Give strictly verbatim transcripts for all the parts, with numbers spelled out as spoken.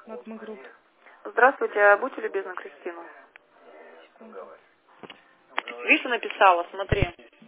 Магма Групп. Здравствуйте, а будьте любезны, Кристина. Видишь, что написала, смотри.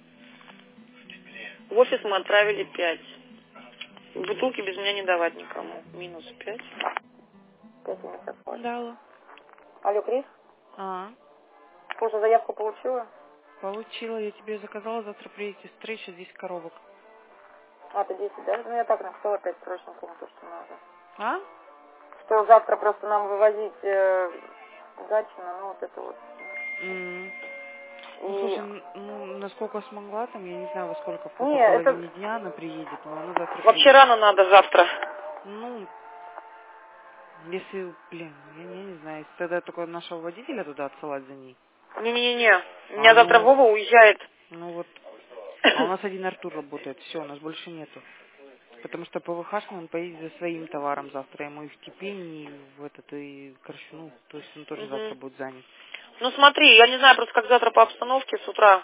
В офис мы отправили пять. Бутылки без меня не давать никому. Минус пять. Пять у меня сейчас хватит. Да, алло. Алло, Крис? А, Слушай, заявку получила? получила. Я тебе заказала, завтра приедете встреча, десять коробок. А, ты десять, да? Ну, я так написала опять срочно, помню, то, что надо. А? Что завтра просто нам вывозить э, Гатчина, ну, вот это вот. М. Ну, слушай, И... н- ну, насколько смогла, там, я не знаю, во сколько, в какой Не, это половине дня она приедет, но она завтра вообще приедет. рано надо завтра. Ну, если, блин, я не, не знаю, если тогда только нашего водителя туда отсылать за ней. Не-не-не, у А меня завтра ну, Вова уезжает. ну вот, а у нас один Артур работает, все, у нас больше нету. Потому что ПВХшный, он поедет за своим товаром завтра, ему и в Тепень, и в этот, и короче, ну, то есть он тоже завтра Мгм. будет занят. Ну смотри, я не знаю просто как завтра по обстановке с утра.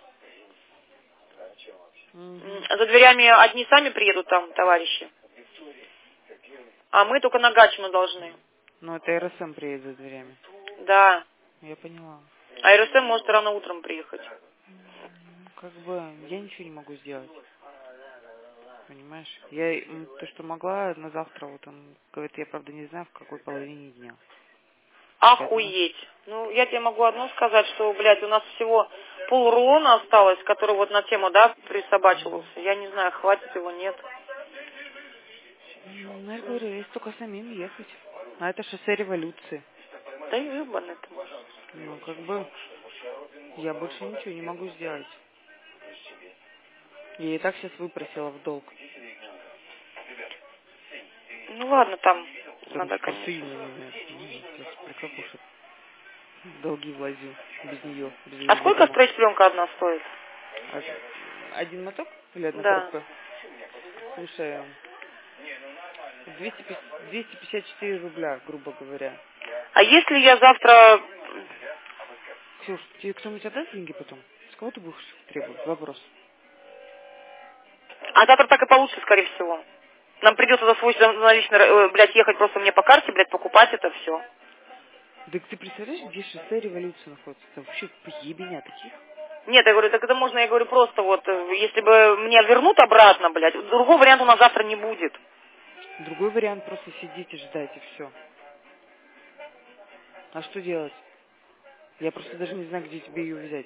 М, Угу. За дверями одни сами приедут там, товарищи. А мы только на Гатчину должны. Ну, это РСМ приедет за дверями. Да. Я поняла. А РСМ может рано утром приехать. Ну, как бы, я ничего не могу сделать. Понимаешь? Я м, то, что могла на завтра, вот он говорит, я правда не знаю, в какой половине дня. Поэтому, Охуеть. Ну, я тебе могу одно сказать, что, блядь, у нас всего полрулона осталось, который вот на тему, да, присобачивался. Я не знаю, хватит его, нет. ну, я говорю, если только самим ехать. А это шоссе революции. Да и ебаный ты. Ну, как бы, я больше ничего не могу сделать. Я и так сейчас выпросила в долг. Ну ладно, там Там надо, типа конечно. сильно меня. Господи, как уж в долги влазил без нее, без А ее сколько ведома. стройпленка одна стоит? А один моток или одна Да. коробка? Слушай, двести пятьдесят четыре рубля, грубо говоря. А если я завтра... Ксюш, тебе кто-нибудь отдаст деньги потом? С кого ты будешь требовать? Вопрос. А завтра так и получится, скорее всего. Нам придется за свой наличный, э, блядь, ехать просто мне по карте, блядь, покупать это все. Да ты представляешь, где шоссе революции находится? Там вообще поебеня таких. Нет, я говорю, так это можно, я говорю, просто вот, э, если бы меня вернут обратно, блядь, другого варианта у нас завтра не будет. Другой вариант просто сидеть и ждать, и все. А что делать? Я просто даже не знаю, где тебе ее взять.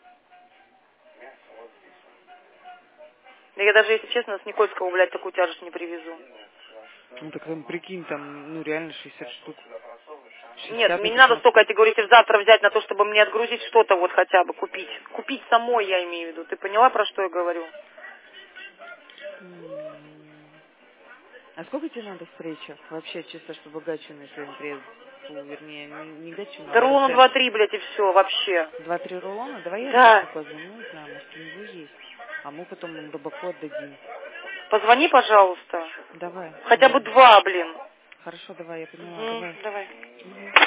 Да я даже, если честно, с Никольского, блядь, такую тяжесть не привезу. Ну так там, прикинь, там, ну реально шестьдесят штук. Нет, шестьдесят мне не это надо смотри. столько, я тебе говорю, если завтра взять на то, чтобы мне отгрузить что-то вот хотя бы, купить. Купить самой, я имею в виду. Ты поняла, про что я говорю? М. А сколько тебе надо встреча? Вообще, чисто, чтобы Гатчину, если он приедет, фу, вернее, не, не Гатчину, Да а рулона РСМ. два-три, блядь, и все, вообще. Два-три рулона? Давай я Да. рыбаку позвоню, не знаю, может, у него есть. А мы потом ему рыбаку отдадим. Позвони, пожалуйста. Давай, Хотя бы ладно. два, блин. Хорошо, давай, я поняла, Угу, давай. давай. Мгм.